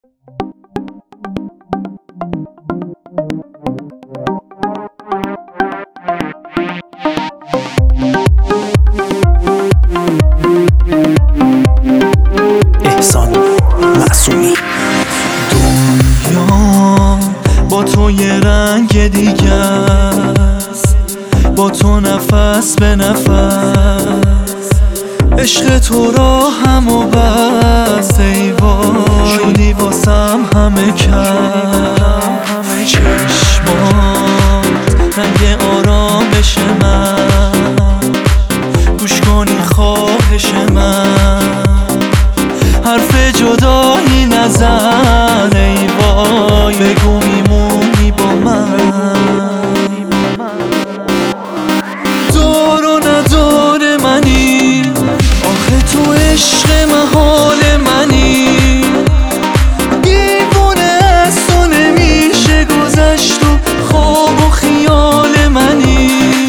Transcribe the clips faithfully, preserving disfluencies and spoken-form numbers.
احسان معصومی. دنیا با تو یه رنگ دیگه است، با تو نفس به نفس، عشق تو را هم و بس. ای وای شدی واسم همه کس، چشمات رنگ آرامش من، گوش کنی خواهش من، حرف جدایی نزن. ای وای بگو میمونی با من، دار و ندار منی، آخه تو عشق محال منی، دیوونه از تو نمیشه گذشت و خواب و خیال منی،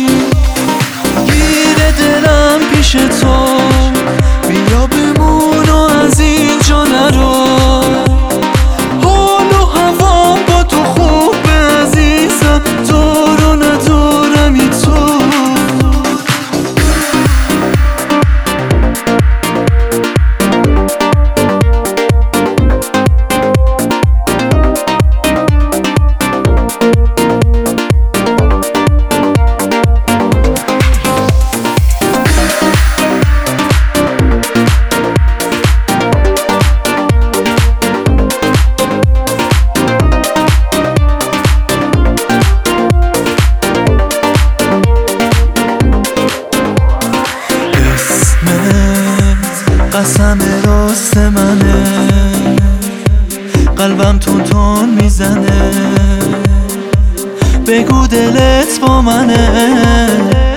گیر دلم پیش تو، بیا بمون و از اینجا نرو، حال و هوا با تو خوبه عزیزم، دار و ندارمی تو. قسم راست منه، قلبم تون تون میزنه، بگو دلت با منه،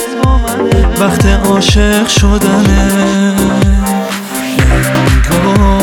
وقت عاشق شدنه.